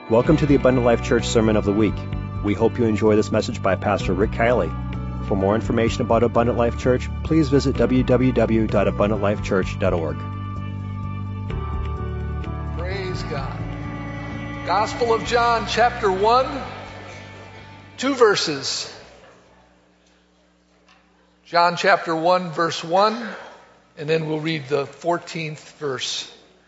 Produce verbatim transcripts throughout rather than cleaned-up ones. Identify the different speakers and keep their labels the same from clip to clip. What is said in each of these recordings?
Speaker 1: Welcome to the Abundant Life Church Sermon of the Week. We hope you enjoy this message by Pastor Rick Kiley. For more information about Abundant Life Church, please visit w w w dot abundant life church dot org.
Speaker 2: Praise God. Gospel of John, chapter one, two verses. John chapter one, verse one, and then we'll read the fourteenth verse.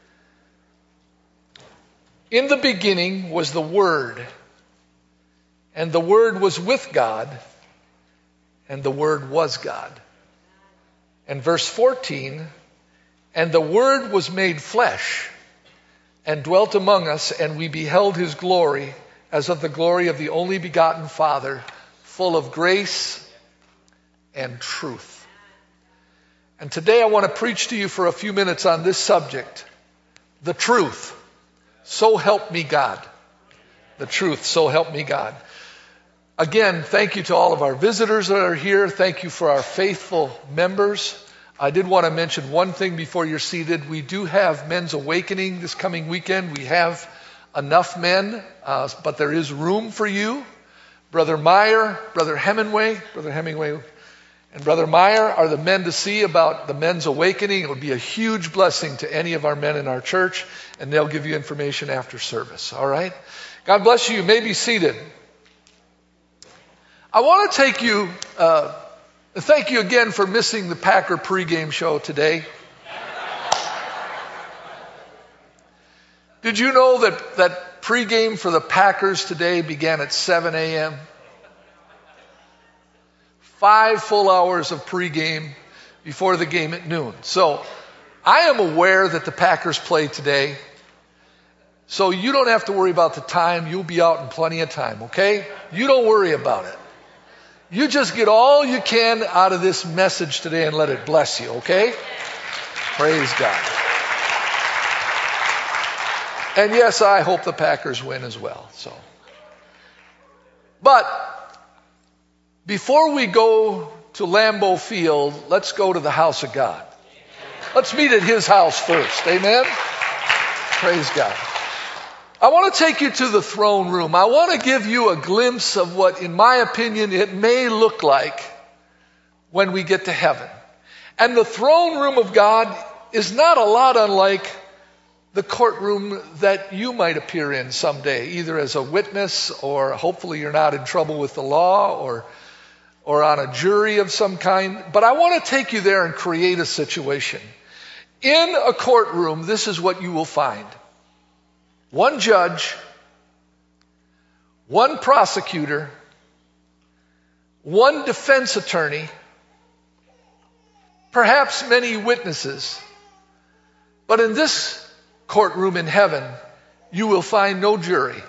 Speaker 2: In the beginning was the Word, and the Word was with God, and the Word was God. And verse fourteen, and the Word was made flesh, and dwelt among us, and we beheld his glory, as of the glory of the only begotten Father, full of grace and truth. And today I want to preach to you for a few minutes on this subject, the truth. So help me God. The truth, so help me God. Again, thank you to all of our visitors that are here. Thank you for our faithful members. I did want to mention one thing before you're seated. We do have Men's Awakening this coming weekend. We have enough men, uh, but there is room for you. Brother Meyer, Brother Hemingway, Brother Hemingway, and Brother Meyer are the men to see about the Men's Awakening. It would be a huge blessing to any of our men in our church, and they'll give you information after service. All right? God bless you. You may be seated. I want to take you, uh, thank you again for missing the Packer pregame show today. Did you know that, that pregame for the Packers today began at seven a.m.? Five full hours of pregame before the game at noon. So I am aware that the Packers play today. So you don't have to worry about the time. You'll be out in plenty of time, okay? You don't worry about it. You just get all you can out of this message today and let it bless you, okay? Praise God. And yes, I hope the Packers win as well. So, but before we go to Lambeau Field, let's go to the house of God. Let's meet at his house first. Amen? Praise God. I want to take you to the throne room. I want to give you a glimpse of what, in my opinion, it may look like when we get to heaven. And the throne room of God is not a lot unlike the courtroom that you might appear in someday, either as a witness or hopefully you're not in trouble with the law or or on a jury of some kind. But I want to take you there and create a situation. In a courtroom, this is what you will find. One judge, one prosecutor, one defense attorney, perhaps many witnesses. But in this courtroom in heaven, you will find no jury.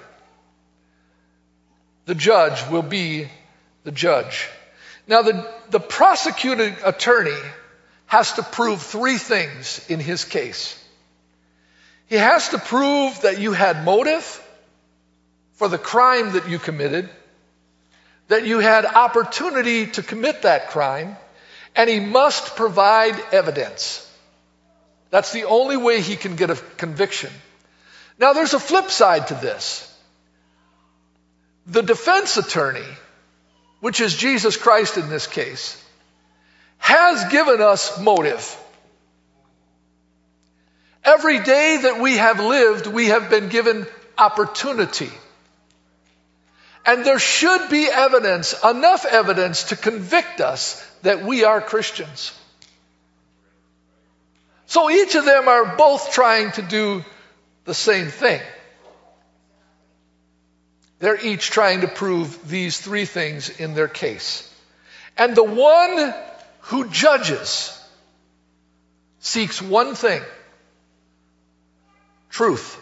Speaker 2: The judge will be the judge. Now, the, the prosecuting attorney has to prove three things in his case. He has to prove that you had motive for the crime that you committed, that you had opportunity to commit that crime, and he must provide evidence. That's the only way he can get a conviction. Now, there's a flip side to this. The defense attorney, which is Jesus Christ in this case, has given us motive. Every day that we have lived, we have been given opportunity. And there should be evidence, enough evidence to convict us that we are Christians. So each of them are both trying to do the same thing. They're each trying to prove these three things in their case. And the one who judges seeks one thing: truth.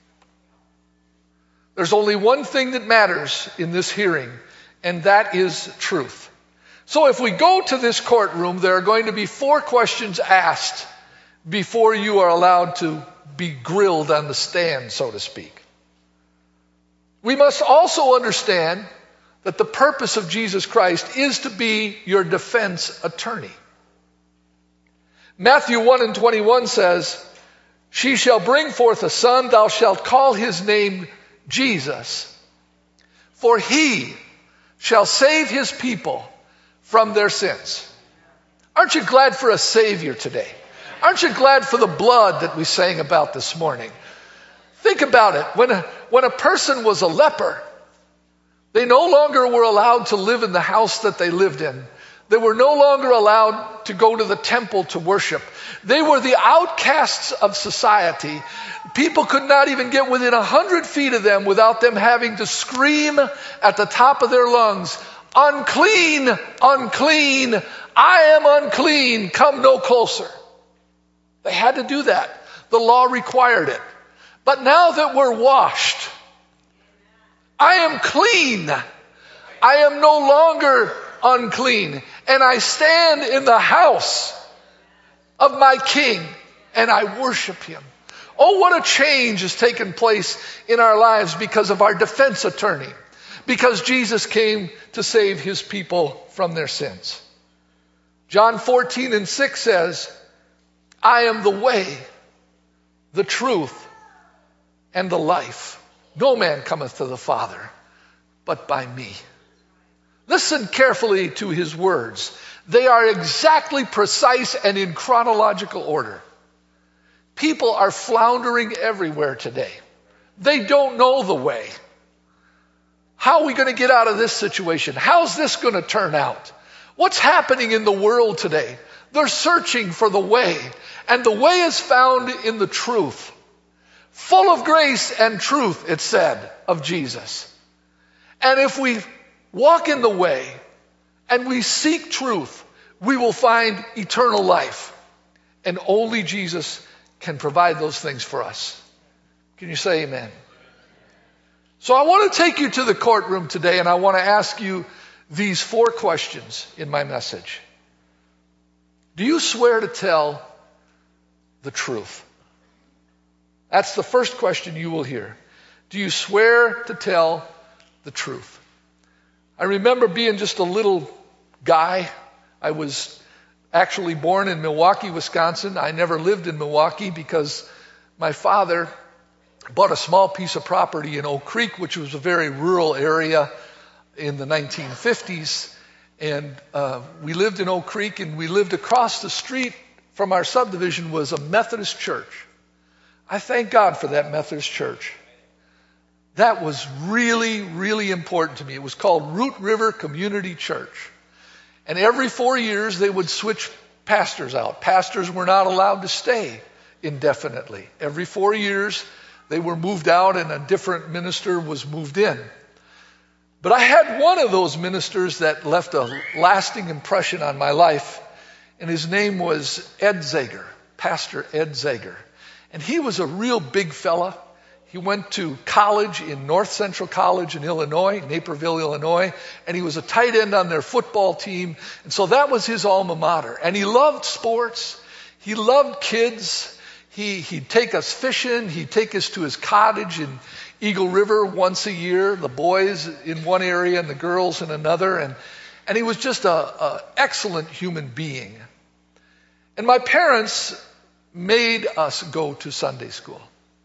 Speaker 2: There's only one thing that matters in this hearing, and that is truth. So if we go to this courtroom, there are going to be four questions asked before you are allowed to be grilled on the stand, so to speak. We must also understand that the purpose of Jesus Christ is to be your defense attorney. Matthew one and twenty-one says, She shall bring forth a son, thou shalt call his name Jesus, for he shall save his people from their sins. Aren't you glad for a Savior today? Aren't you glad for the blood that we sang about this morning? Think about it. When a, when a person was a leper, they no longer were allowed to live in the house that they lived in. They were no longer allowed to go to the temple to worship. They were the outcasts of society. People could not even get within a hundred feet of them without them having to scream at the top of their lungs, unclean, unclean, I am unclean, come no closer. They had to do that. The law required it. But now that we're washed, I am clean. I am no longer unclean. And I stand in the house of my King and I worship him. Oh, what a change has taken place in our lives because of our defense attorney. Because Jesus came to save his people from their sins. John fourteen and six says, I am the way, the truth, and the life. No man cometh to the Father but by me. Listen carefully to his words. They are exactly precise and in chronological order. People are floundering everywhere today. They don't know the way. How are we going to get out of this situation? How's this going to turn out? What's happening in the world today? They're searching for the way, and the way is found in the truth. Full of grace and truth, it said of Jesus. And if we walk in the way and we seek truth, we will find eternal life. And only Jesus can provide those things for us. Can you say amen? So I want to take you to the courtroom today, and I want to ask you these four questions in my message. Do you swear to tell the truth? That's the first question you will hear. Do you swear to tell the truth? I remember being just a little guy. I was actually born in Milwaukee, Wisconsin. I never lived in Milwaukee because my father bought a small piece of property in Oak Creek, which was a very rural area in the nineteen fifties. And uh, we lived in Oak Creek, and we lived across the street from our subdivision was a Methodist church. I thank God for that Methodist church. That was really, really important to me. It was called Root River Community Church. And every four years they would switch pastors out. Pastors were not allowed to stay indefinitely. Every four years they were moved out and a different minister was moved in. But I had one of those ministers that left a lasting impression on my life, and his name was Ed Zager, Pastor Ed Zager. And he was a real big fella. He went to college in North Central College in Illinois, Naperville, Illinois, and he was a tight end on their football team. And so that was his alma mater. And he loved sports. He loved kids. He, he'd take us fishing. He'd take us to his cottage in Eagle River once a year, the boys in one area and the girls in another. And, and he was just an excellent human being. And my parents made us go to Sunday school.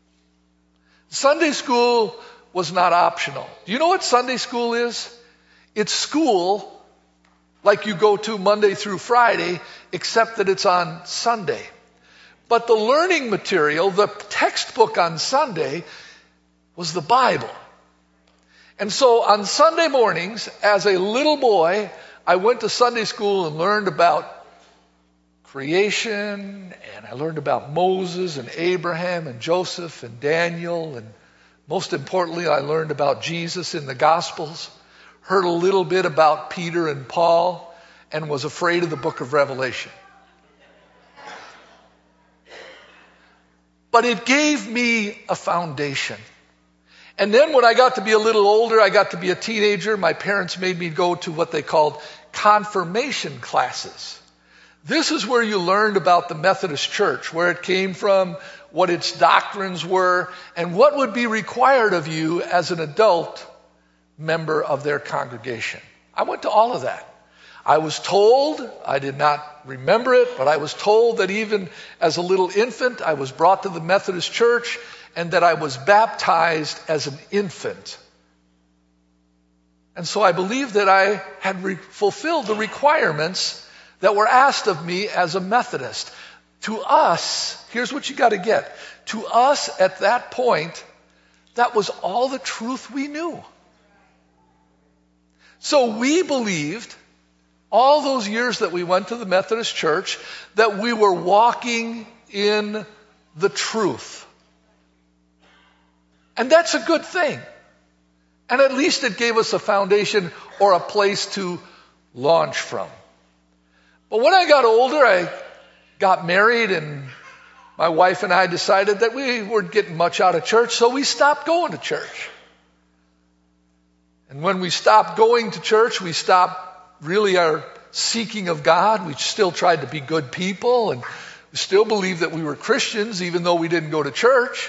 Speaker 2: Sunday school was not optional. Do you know what Sunday school is? It's school like you go to Monday through Friday, except that it's on Sunday. But the learning material, the textbook on Sunday, was the Bible. And so on Sunday mornings, as a little boy, I went to Sunday school and learned about creation, and I learned about Moses and Abraham and Joseph and Daniel, and most importantly, I learned about Jesus in the Gospels, heard a little bit about Peter and Paul, and was afraid of the book of Revelation. But it gave me a foundation. And then when I got to be a little older, I got to be a teenager, my parents made me go to what they called confirmation classes. This is where you learned about the Methodist Church, where it came from, what its doctrines were, and what would be required of you as an adult member of their congregation. I went to all of that. I was told, I did not remember it, but I was told that even as a little infant, I was brought to the Methodist Church, and that I was baptized as an infant. And so I believed that I had re- fulfilled the requirements that were asked of me as a Methodist. To us, here's what you got to get. To us at that point, that was all the truth we knew. So we believed, all those years that we went to the Methodist Church, that we were walking in the truth. And that's a good thing. And at least it gave us a foundation or a place to launch from. But when I got older, I got married, and my wife and I decided that we weren't getting much out of church, so we stopped going to church. And when we stopped going to church, we stopped really our seeking of God. We still tried to be good people, and we still believed that we were Christians, even though we didn't go to church.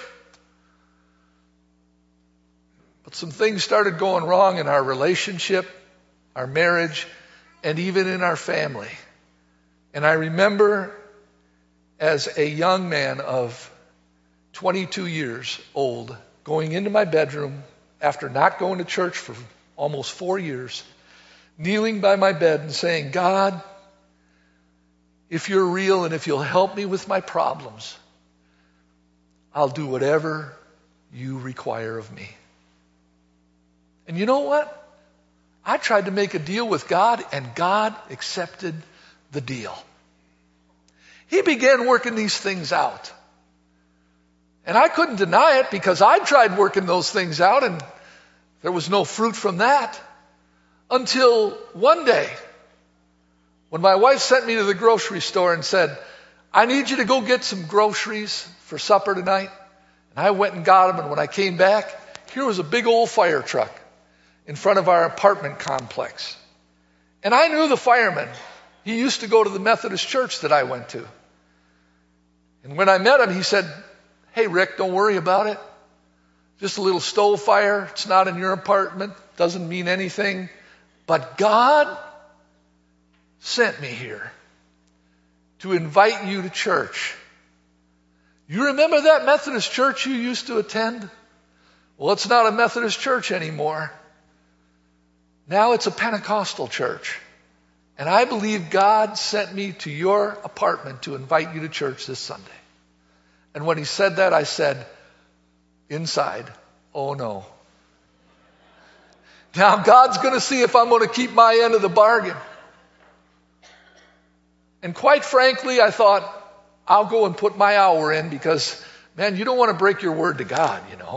Speaker 2: But some things started going wrong in our relationship, our marriage, and even in our family. And I remember as a young man of twenty-two years old, going into my bedroom after not going to church for almost four years, kneeling by my bed and saying, God, if you're real and if you'll help me with my problems, I'll do whatever you require of me. And you know what? I tried to make a deal with God, and God accepted the deal. He began working these things out. And I couldn't deny it because I tried working those things out, and there was no fruit from that. Until one day, when my wife sent me to the grocery store and said, I need you to go get some groceries for supper tonight. And I went and got them, and when I came back, here was a big old fire truck in front of our apartment complex. And I knew the fireman. He used to go to the Methodist church that I went to. And when I met him, he said, hey, Rick, don't worry about it. Just a little stove fire. It's not in your apartment. Doesn't mean anything. But God sent me here to invite you to church. You remember that Methodist church you used to attend? Well, it's not a Methodist church anymore. Now it's a Pentecostal church. And I believe God sent me to your apartment to invite you to church this Sunday. And when he said that, I said, inside, oh no. Now God's going to see if I'm going to keep my end of the bargain. And quite frankly, I thought, I'll go and put my hour in because, man, you don't want to break your word to God, you know.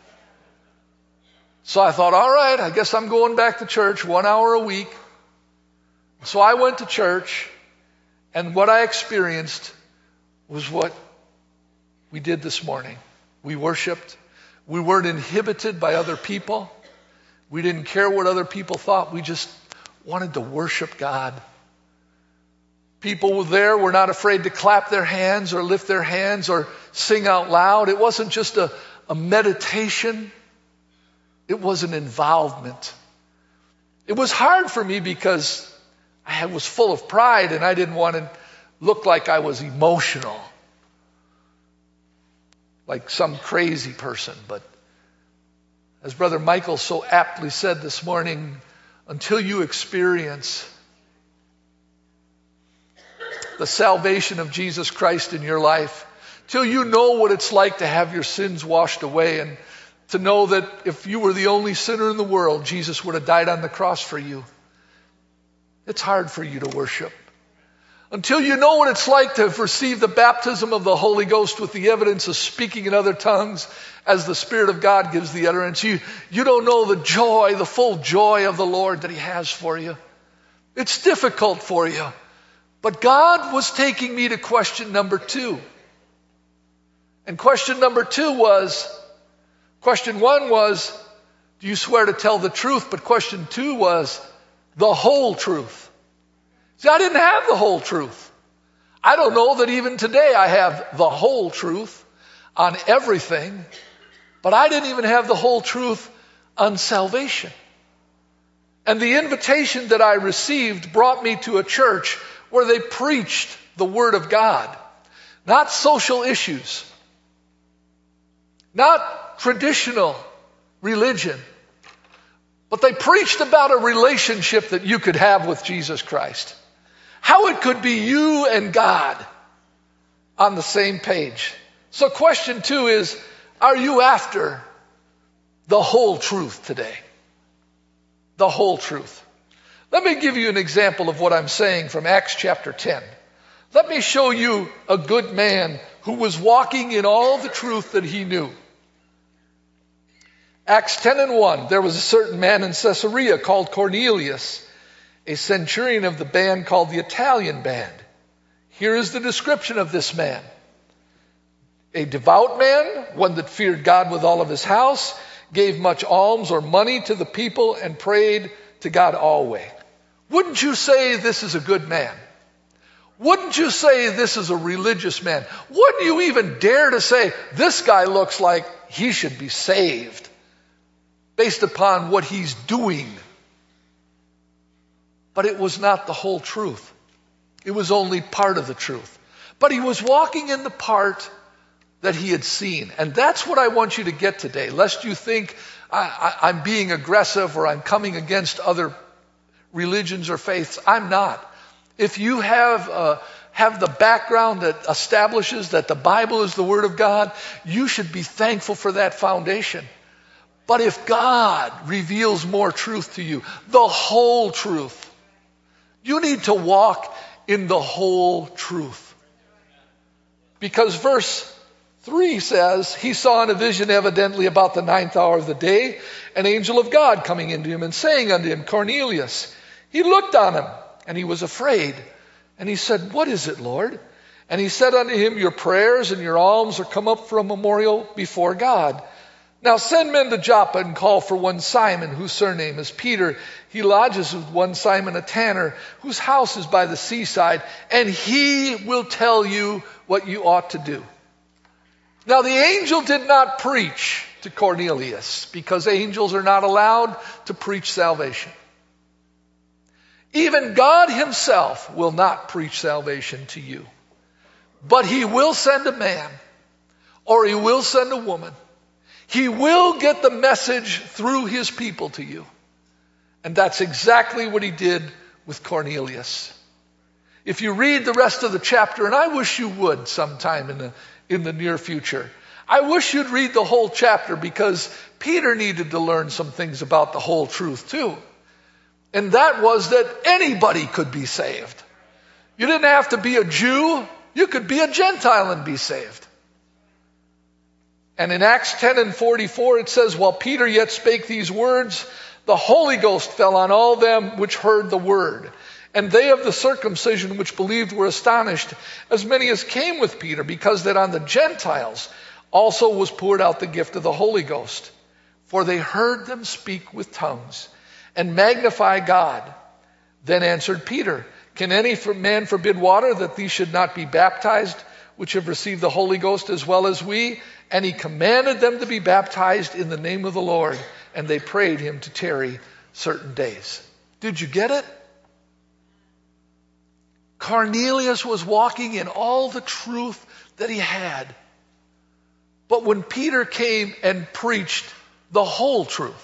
Speaker 2: So I thought, all right, I guess I'm going back to church one hour a week. So I went to church, and what I experienced was what we did this morning. We worshiped. We weren't inhibited by other people. We didn't care what other people thought. We just wanted to worship God. People there were not afraid to clap their hands or lift their hands or sing out loud. It wasn't just a, a meditation. It was an involvement. It was hard for me because I was full of pride and I didn't want to look like I was emotional, like some crazy person. But as Brother Michael so aptly said this morning, until you experience the salvation of Jesus Christ in your life, till you know what it's like to have your sins washed away and to know that if you were the only sinner in the world, Jesus would have died on the cross for you, it's hard for you to worship. Until you know what it's like to have received the baptism of the Holy Ghost with the evidence of speaking in other tongues as the Spirit of God gives the utterance, you, you don't know the joy, the full joy of the Lord that He has for you. It's difficult for you. But God was taking me to question number two. And question number two was, question one was, do you swear to tell the truth? But question two was, the whole truth. See, I didn't have the whole truth. I don't know that even today I have the whole truth on everything, but I didn't even have the whole truth on salvation. And the invitation that I received brought me to a church where they preached the Word of God, not social issues. not traditional religion, but they preached about a relationship that you could have with Jesus Christ. How it could be you and God on the same page. So question two is, are you after the whole truth today? The whole truth. Let me give you an example of what I'm saying from Acts chapter ten. Let me show you a good man who was walking in all the truth that he knew. Acts ten and one, there was a certain man in Caesarea called Cornelius, a centurion of the band called the Italian band. Here is the description of this man. A devout man, one that feared God with all of his house, gave much alms or money to the people, and prayed to God always. Wouldn't you say this is a good man? Wouldn't you say this is a religious man? Wouldn't you even dare to say this guy looks like he should be saved based upon what he's doing? But it was not the whole truth. It was only part of the truth. But he was walking in the part that he had seen. And that's what I want you to get today, lest you think I, I, I'm being aggressive or I'm coming against other religions or faiths. I'm not. If you have uh, have the background that establishes that the Bible is the Word of God, you should be thankful for that foundation. But if God reveals more truth to you, the whole truth, you need to walk in the whole truth. Because verse three says, he saw in a vision evidently about the ninth hour of the day, an angel of God coming into him and saying unto him, Cornelius. He looked on him, and he was afraid. And he said, what is it, Lord? And he said unto him, your prayers and your alms are come up for a memorial before God. Now send men to Joppa and call for one Simon, whose surname is Peter. He lodges with one Simon a tanner, whose house is by the seaside, and he will tell you what you ought to do. Now the angel did not preach to Cornelius, because angels are not allowed to preach salvation. Even God himself will not preach salvation to you. But he will send a man, or he will send a woman. He will get the message through his people to you. And that's exactly what he did with Cornelius. If you read the rest of the chapter, and I wish you would sometime in the, in the near future, I wish you'd read the whole chapter, because Peter needed to learn some things about the whole truth too. And that was that anybody could be saved. You didn't have to be a Jew. You could be a Gentile and be saved. And in Acts ten and forty-four, it says, while Peter yet spake these words, the Holy Ghost fell on all them which heard the word. And they of the circumcision which believed were astonished, as many as came with Peter, because that on the Gentiles also was poured out the gift of the Holy Ghost. For they heard them speak with tongues and magnify God. Then answered Peter, can any man forbid water that these should not be baptized, which have received the Holy Ghost as well as we? And he commanded them to be baptized in the name of the Lord. And they prayed him to tarry certain days. Did you get it? Cornelius was walking in all the truth that he had. But when Peter came and preached the whole truth,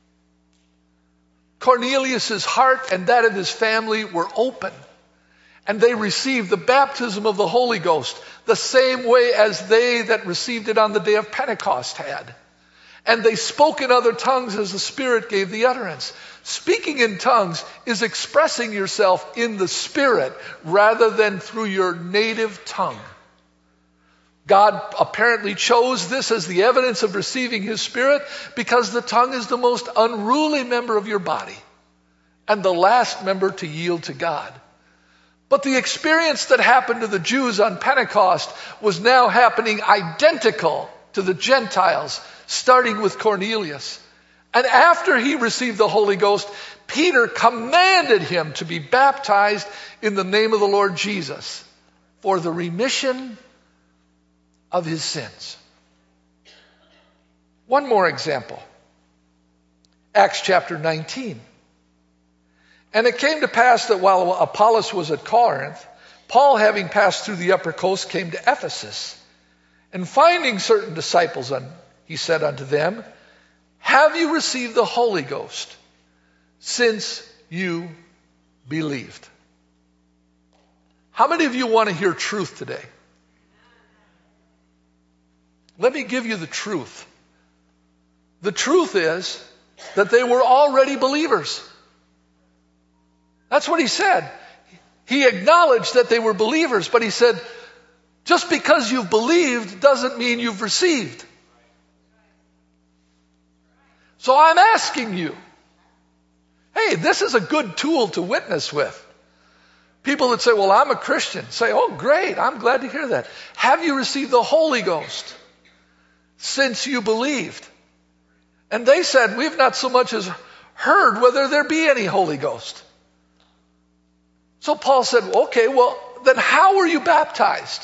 Speaker 2: Cornelius' heart and that of his family were open. And they received the baptism of the Holy Ghost the same way as they that received it on the day of Pentecost had. And they spoke in other tongues as the Spirit gave the utterance. Speaking in tongues is expressing yourself in the Spirit rather than through your native tongue. God apparently chose this as the evidence of receiving his Spirit, because the tongue is the most unruly member of your body and the last member to yield to God. But the experience that happened to the Jews on Pentecost was now happening identical to the Gentiles, starting with Cornelius. And after he received the Holy Ghost, Peter commanded him to be baptized in the name of the Lord Jesus for the remission of his sins. One more example. Acts chapter nineteen. And it came to pass that while Apollos was at Corinth, Paul, having passed through the upper coast, came to Ephesus. And finding certain disciples he said unto them, have you received the Holy Ghost since you believed? How many of you want to hear truth today? Let me give you the truth. The truth is that they were already believers. That's what he said. He acknowledged that they were believers, but he said, just because you've believed doesn't mean you've received. So I'm asking you, hey, this is a good tool to witness with. People that say, well, I'm a Christian, say, oh, great, I'm glad to hear that. Have you received the Holy Ghost since you believed? And they said, we've not so much as heard whether there be any Holy Ghost. So Paul said, okay, well, then how were you baptized?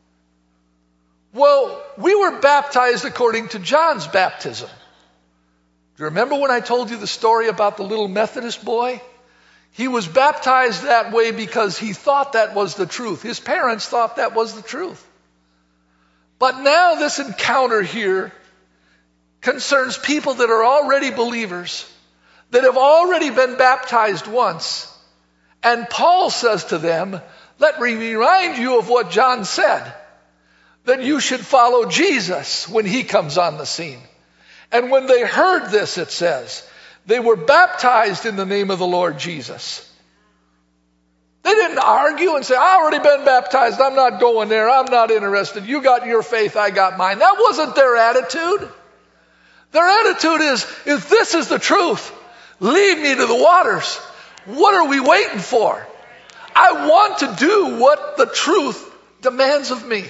Speaker 2: Well, we were baptized according to John's baptism. Do you remember when I told you the story about the little Methodist boy? He was baptized that way because he thought that was the truth. His parents thought that was the truth. But now this encounter here concerns people that are already believers, that have already been baptized once. And Paul says to them, let me remind you of what John said, that you should follow Jesus when he comes on the scene. And when they heard this, it says, they were baptized in the name of the Lord Jesus. They didn't argue and say, I've already been baptized, I'm not going there, I'm not interested. You got your faith, I got mine. That wasn't their attitude. Their attitude is, if this is the truth, lead me to the waters. What are we waiting for? I want to do what the truth demands of me.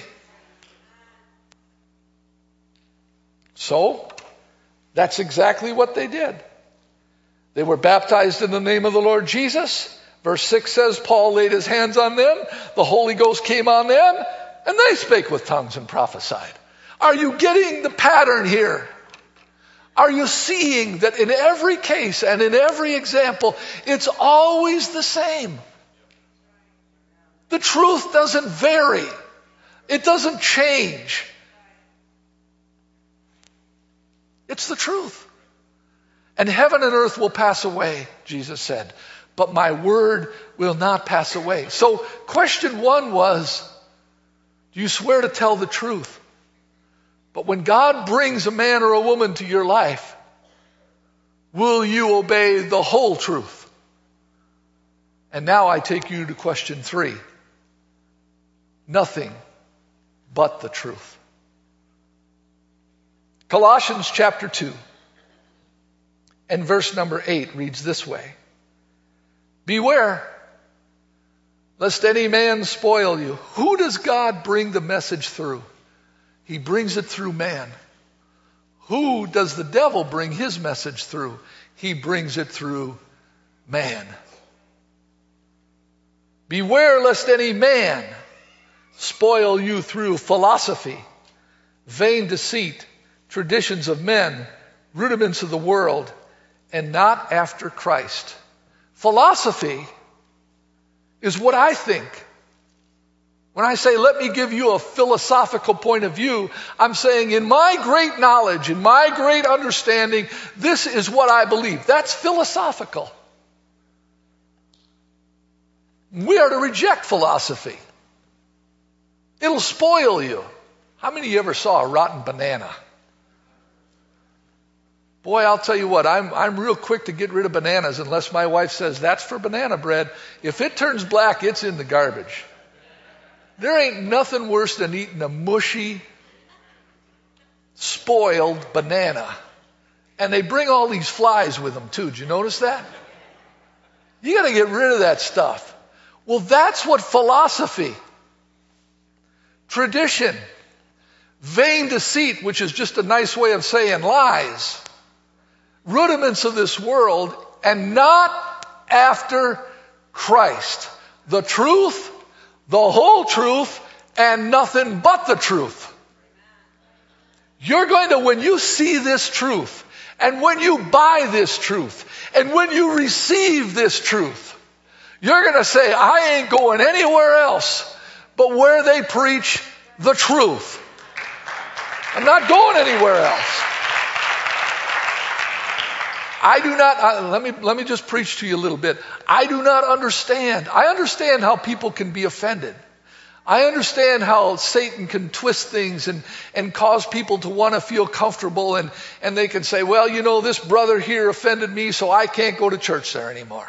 Speaker 2: So, that's exactly what they did. They were baptized in the name of the Lord Jesus. Verse six says, Paul laid his hands on them, the Holy Ghost came on them, and they spake with tongues and prophesied. Are you getting the pattern here? Are you seeing that in every case and in every example, it's always the same? The truth doesn't vary. It doesn't change. It's the truth. And heaven and earth will pass away, Jesus said, but my word will not pass away. So question one was, do you swear to tell the truth? But when God brings a man or a woman to your life, will you obey the whole truth? And now I take you to question three. Nothing but the truth. Colossians chapter two and verse number eight reads this way. Beware, lest any man spoil you. Who does God bring the message through? He brings it through man. Who does the devil bring his message through? He brings it through man. Beware lest any man spoil you through philosophy, vain deceit, traditions of men, rudiments of the world, and not after Christ. Philosophy is what I think. When I say, let me give you a philosophical point of view, I'm saying in my great knowledge, in my great understanding, this is what I believe. That's philosophical. We are to reject philosophy. It'll spoil you. How many of you ever saw a rotten banana? Boy, I'll tell you what, I'm, I'm real quick to get rid of bananas unless my wife says, that's for banana bread. If it turns black, it's in the garbage. There ain't nothing worse than eating a mushy, spoiled banana. And they bring all these flies with them too. Did you notice that? You got to get rid of that stuff. Well, that's what philosophy, tradition, vain deceit, which is just a nice way of saying lies, rudiments of this world, and not after Christ. The truth, the whole truth, and nothing but the truth. You're going to, when you see this truth, and when you buy this truth, and when you receive this truth, you're going to say, I ain't going anywhere else but where they preach the truth. I'm not going anywhere else. I do not, uh, let me, let me just preach to you a little bit. I do not understand. I understand how people can be offended. I understand how Satan can twist things and, and cause people to want to feel comfortable, and, and they can say, well, you know, this brother here offended me, so I can't go to church there anymore.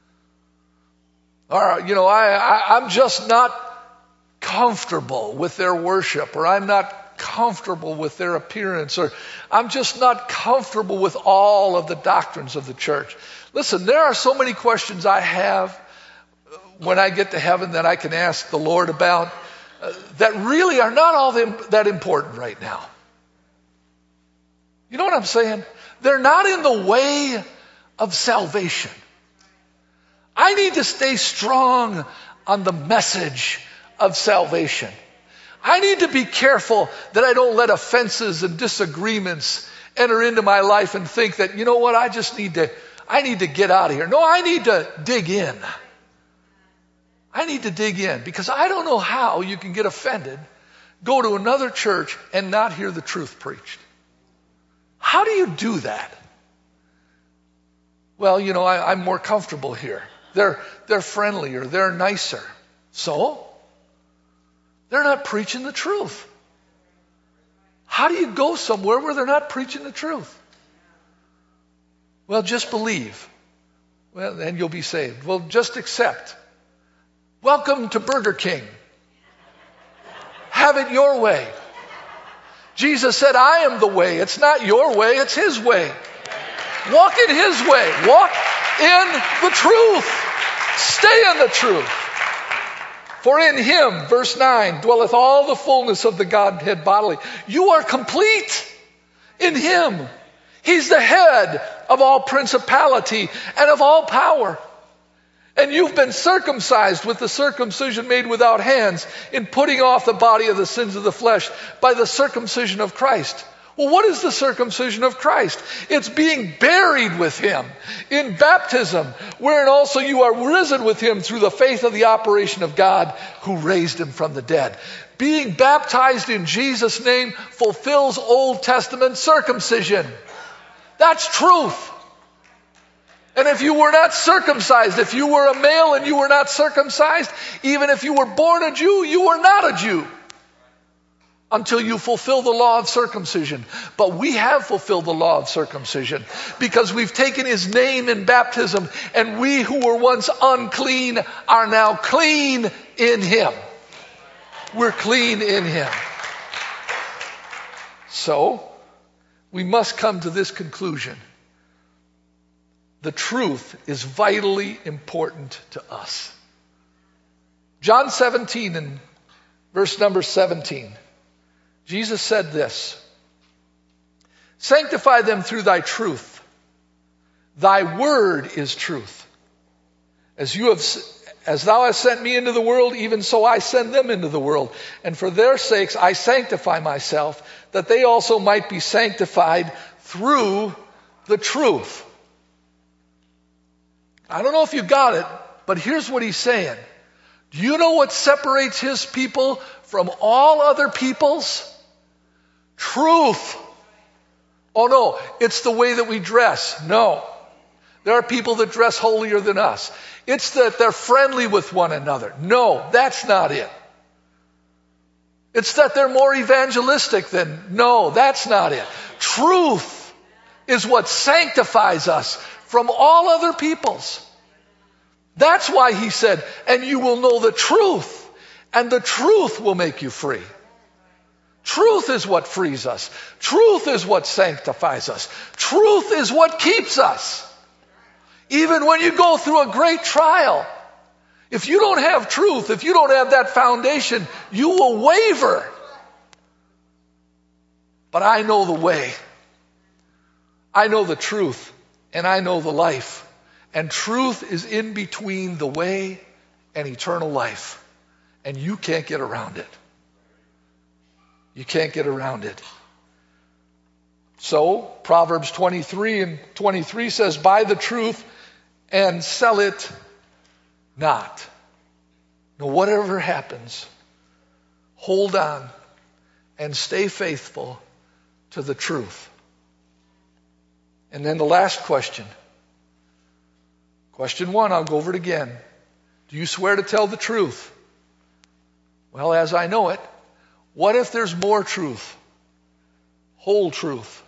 Speaker 2: Or, you know, I, I, I'm just not comfortable with their worship, or I'm not comfortable with their appearance, or I'm just not comfortable with all of the doctrines of the church. Listen, there are so many questions I have when I get to heaven that I can ask the Lord about uh, that really are not all them, that important right now. You know what I'm saying? They're not in the way of salvation. I need to stay strong on the message of salvation. I need to be careful that I don't let offenses and disagreements enter into my life and think that, you know what, I just need to, I need to get out of here. No, I need to dig in. I need to dig in, because I don't know how you can get offended, go to another church and not hear the truth preached. How do you do that? Well, you know, I, I'm more comfortable here. They're, they're friendlier. They're nicer. So? They're not preaching the truth. How do you go somewhere where they're not preaching the truth? Well, just believe. Well, and you'll be saved. Well, just accept. Welcome to Burger King. Have it your way. Jesus said, I am the way. It's not your way, it's his way. Walk in his way. Walk in the truth. Stay in the truth. For in him, verse nine, dwelleth all the fullness of the Godhead bodily. You are complete in him. He's the head of all principality and of all power. And you've been circumcised with the circumcision made without hands, in putting off the body of the sins of the flesh by the circumcision of Christ. Well, what is the circumcision of Christ? It's being buried with him in baptism, wherein also you are risen with him through the faith of the operation of God who raised him from the dead. Being baptized in Jesus' name fulfills Old Testament circumcision. That's truth. And if you were not circumcised, if you were a male and you were not circumcised, even if you were born a Jew, you were not a Jew until you fulfill the law of circumcision. But we have fulfilled the law of circumcision because we've taken his name in baptism, and we who were once unclean are now clean in him. We're clean in him. So, we must come to this conclusion. The truth is vitally important to us. John seventeen and verse number seventeen. Jesus said this, sanctify them through thy truth. Thy word is truth. As you have, as thou hast sent me into the world, even so I send them into the world. And for their sakes I sanctify myself, that they also might be sanctified through the truth. I don't know if you got it, but here's what he's saying. Do you know what separates his people from all other peoples? Truth. Oh no, it's the way that we dress. No. There are people that dress holier than us. It's that they're friendly with one another. No, that's not it. It's that they're more evangelistic than, no, that's not it. Truth is what sanctifies us from all other peoples. That's why he said, and you will know the truth, and the truth will make you free. Truth is what frees us. Truth is what sanctifies us. Truth is what keeps us. Even when you go through a great trial, if you don't have truth, if you don't have that foundation, you will waver. But I know the way. I know the truth, and I know the life. And truth is in between the way and eternal life. And you can't get around it. You can't get around it. So, Proverbs twenty-three and twenty-three says, buy the truth and sell it not. Now, whatever happens, hold on and stay faithful to the truth. And then the last question. Question one, I'll go over it again. Do you swear to tell the truth? Well, as I know it, what if there's more truth? Whole truth.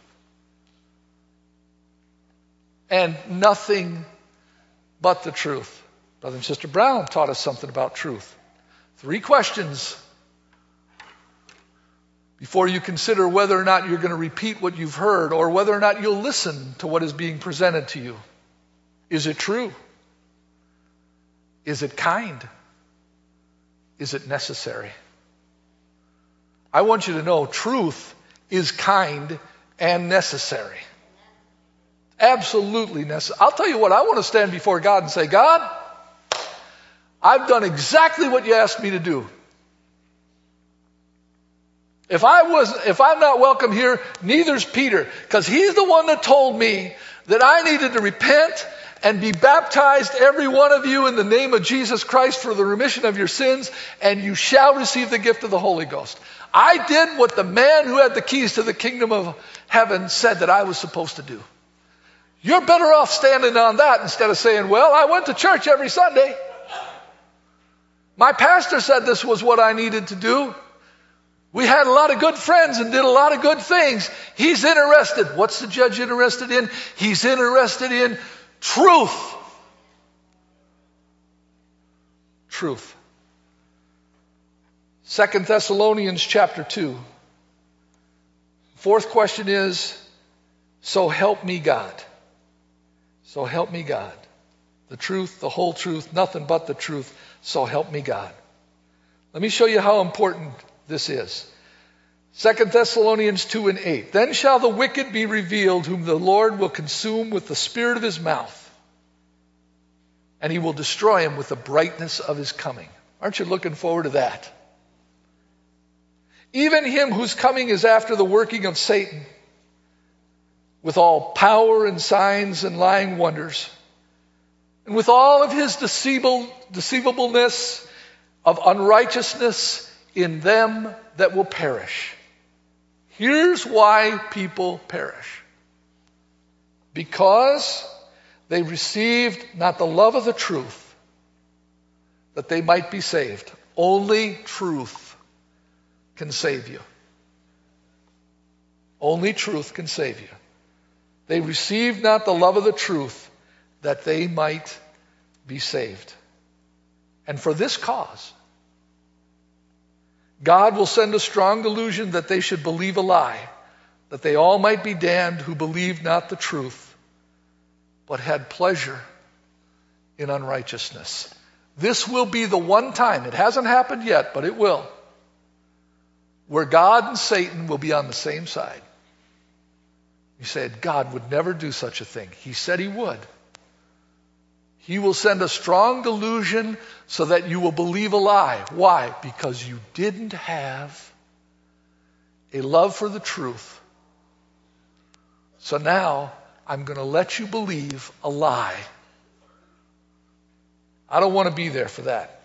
Speaker 2: And nothing but the truth. Brother and Sister Brown taught us something about truth. Three questions before you consider whether or not you're going to repeat what you've heard or whether or not you'll listen to what is being presented to you. Is it true? Is it kind? Is it necessary? I want you to know truth is kind and necessary. Absolutely necessary. I'll tell you what, I want to stand before God and say, God, I've done exactly what you asked me to do. If I was, if I'm not welcome here, neither's Peter, because he's the one that told me that I needed to repent and be baptized, every one of you, in the name of Jesus Christ for the remission of your sins, and you shall receive the gift of the Holy Ghost. I did what the man who had the keys to the kingdom of heaven said that I was supposed to do. You're better off standing on that instead of saying, well, I went to church every Sunday. My pastor said this was what I needed to do. We had a lot of good friends and did a lot of good things. He's interested. What's the judge interested in? He's interested in truth. Truth. Second Thessalonians chapter two. Fourth question is, so help me God. So help me God. The truth, the whole truth, nothing but the truth. So help me God. Let me show you how important this is. Second Thessalonians two and eight. Then shall the wicked be revealed, whom the Lord will consume with the spirit of his mouth, and he will destroy him with the brightness of his coming. Aren't you looking forward to that? Even him whose coming is after the working of Satan, with all power and signs and lying wonders, and with all of his deceivable, deceivableness of unrighteousness in them that will perish. Here's why people perish. Because they received not the love of the truth, that they might be saved. Only truth can save you. Only truth can save you. They received not the love of the truth, that they might be saved. And for this cause, God will send a strong delusion that they should believe a lie, that they all might be damned who believed not the truth, but had pleasure in unrighteousness. This will be the one time, it hasn't happened yet, but it will, where God and Satan will be on the same side. You said, God would never do such a thing. He said he would. He will send a strong delusion so that you will believe a lie. Why? Because you didn't have a love for the truth. So now I'm going to let you believe a lie. I don't want to be there for that.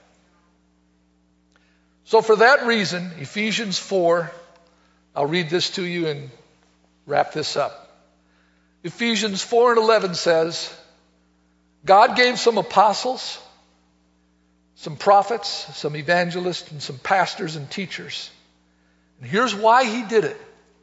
Speaker 2: So for that reason, Ephesians four, I'll read this to you and wrap this up. Ephesians four and eleven says, God gave some apostles, some prophets, some evangelists, and some pastors and teachers. And here's why he did it.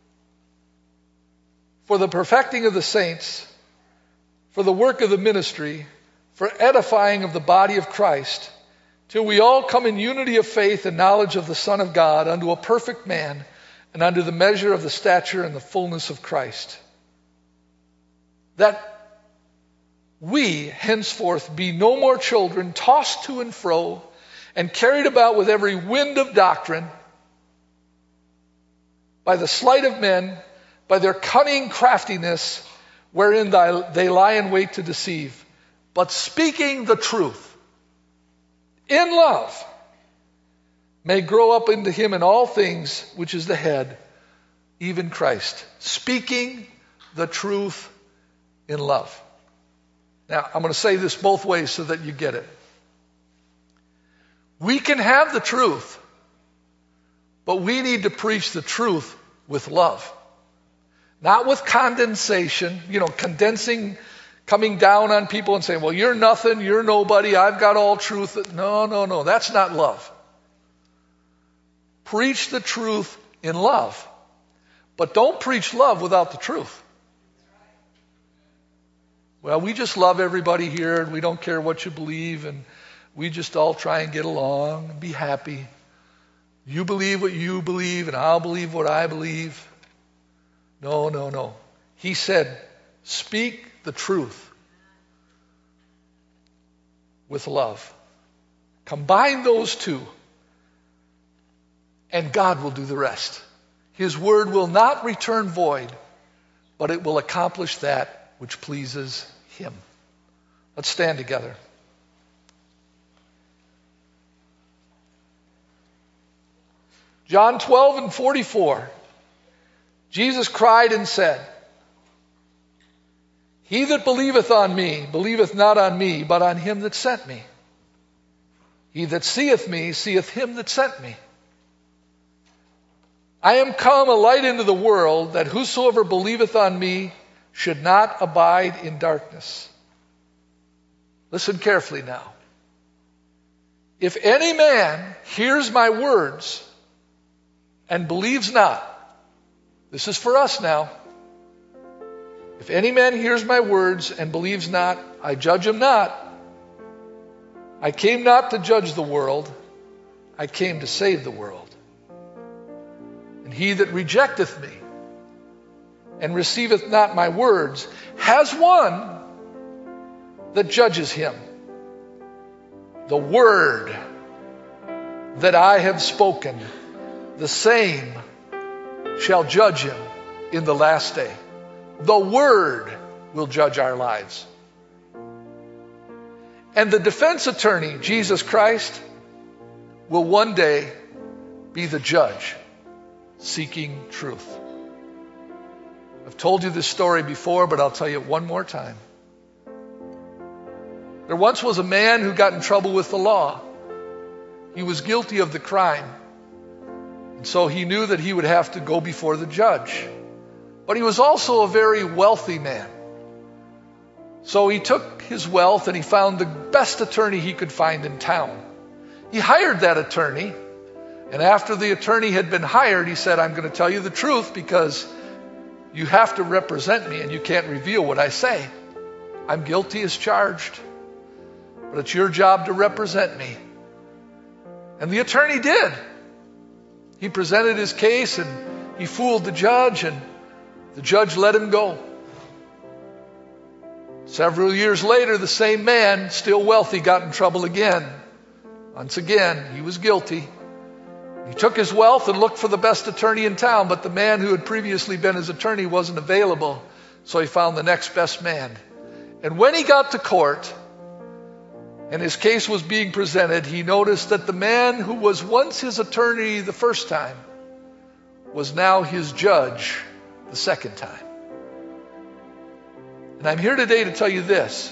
Speaker 2: For the perfecting of the saints, for the work of the ministry, for edifying of the body of Christ, till we all come in unity of faith and knowledge of the Son of God, unto a perfect man, and unto the measure of the stature and the fullness of Christ. That we henceforth be no more children, tossed to and fro, and carried about with every wind of doctrine, by the sleight of men, by their cunning craftiness, wherein they lie in wait to deceive, but speaking the truth, in love, may grow up into him in all things, which is the head, even Christ. Speaking the truth in love. Now, I'm going to say this both ways so that you get it. We can have the truth, but we need to preach the truth with love. Not with condensation, you know, condensing, coming down on people and saying, well, you're nothing, you're nobody, I've got all truth. No, no, no, that's not love. Preach the truth in love. But don't preach love without the truth. Well, we just love everybody here and we don't care what you believe and we just all try and get along and be happy. You believe what you believe and I'll believe what I believe. No, no, no. He said, speak the truth with love. Combine those two and God will do the rest. His word will not return void, but it will accomplish that which pleases him. Let's stand together. John twelve and forty-four. Jesus cried and said, he that believeth on me, believeth not on me, but on him that sent me. He that seeth me, seeth him that sent me. I am come a light into the world, that whosoever believeth on me should not abide in darkness. Listen carefully now. If any man hears my words and believes not, this is for us now. If any man hears my words and believes not, I judge him not. I came not to judge the world, I came to save the world. And he that rejecteth me and receiveth not my words has one that judges him. The word that I have spoken, the same shall judge him in the last day. The word will judge our lives. And the defense attorney, Jesus Christ, will one day be the judge seeking truth. I've told you this story before, but I'll tell you it one more time. There once was a man who got in trouble with the law. He was guilty of the crime. And so he knew that he would have to go before the judge. But he was also a very wealthy man. So he took his wealth and he found the best attorney he could find in town. He hired that attorney. And after the attorney had been hired, he said, I'm going to tell you the truth because you have to represent me and you can't reveal what I say. I'm guilty as charged, but it's your job to represent me. And the attorney did. He presented his case and he fooled the judge and the judge let him go. Several years later, the same man, still wealthy, got in trouble again. Once again, he was guilty. He took his wealth and looked for the best attorney in town, but the man who had previously been his attorney wasn't available, so he found the next best man. And when he got to court and his case was being presented, he noticed that the man who was once his attorney the first time was now his judge the second time. And I'm here today to tell you this.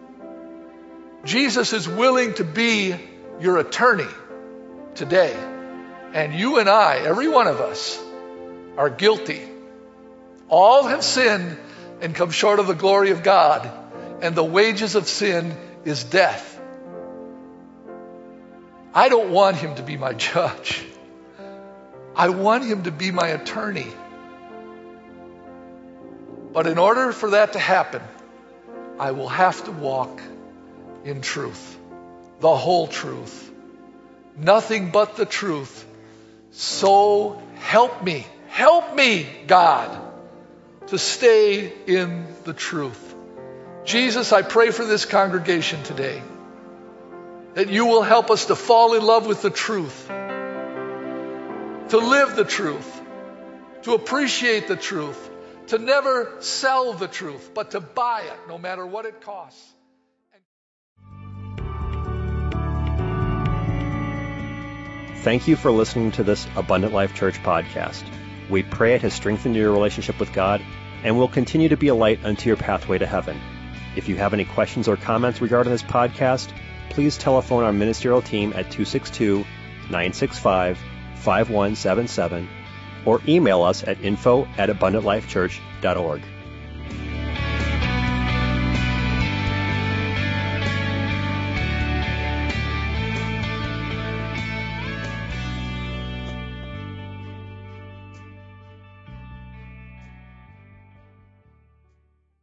Speaker 2: Jesus is willing to be your attorney today. And you and I, every one of us, are guilty. All have sinned and come short of the glory of God. And the wages of sin is death. I don't want him to be my judge. I want him to be my attorney. But in order for that to happen, I will have to walk in truth. The whole truth. Nothing but the truth. So help me, help me, God, to stay in the truth. Jesus, I pray for this congregation today, that you will help us to fall in love with the truth, to live the truth, to appreciate the truth, to never sell the truth, but to buy it no matter what it costs.
Speaker 1: Thank you for listening to this Abundant Life Church podcast. We pray it has strengthened your relationship with God and will continue to be a light unto your pathway to heaven. If you have any questions or comments regarding this podcast, please telephone our ministerial team at two six two, nine six five, five one seven seven or email us at info at abundant life church dot org.